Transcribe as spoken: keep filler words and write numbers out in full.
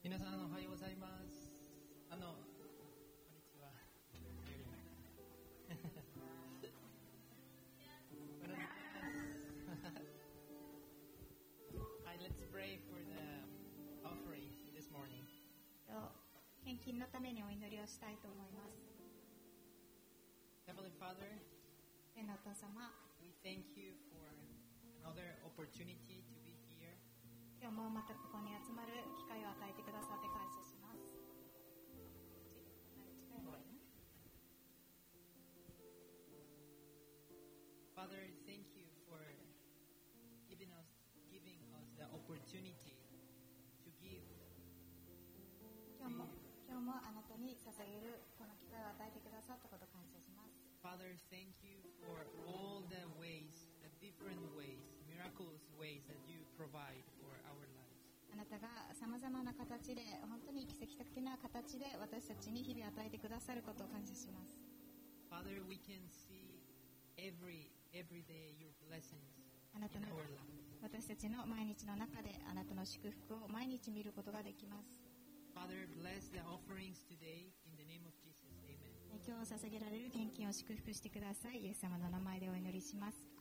皆さんおはようございます。あの、こんにちは。Hi, let's pray for the offering this morning. 献金のためにお祈りをしたいと思います。 Heavenly Father, 天のお父様、 we thank you for another opportunity to be here. 今日もまたここに集まる機会を与えてくださって感謝します。 Father, thank you for giving us giving us the opportunity to give. 今日も今日もあなたに捧げるこの機会を与えてくださったことを感謝します。 Father, thank you for all the ways, the different ways, miraculous ways that you provide for our lives. あなたがさまざまな形で、本当に奇跡的な形で私たちに日々与えてくださることを感謝します。 Father, we can see every every day your blessings あなた in の our lives. 私たちの毎日の中であなたの祝福を毎日見ることができます。 Father, bless the offerings today in the name of Jesus. Amen. 今日捧げられる献金を祝福してください。イエス様の名前でお祈りします。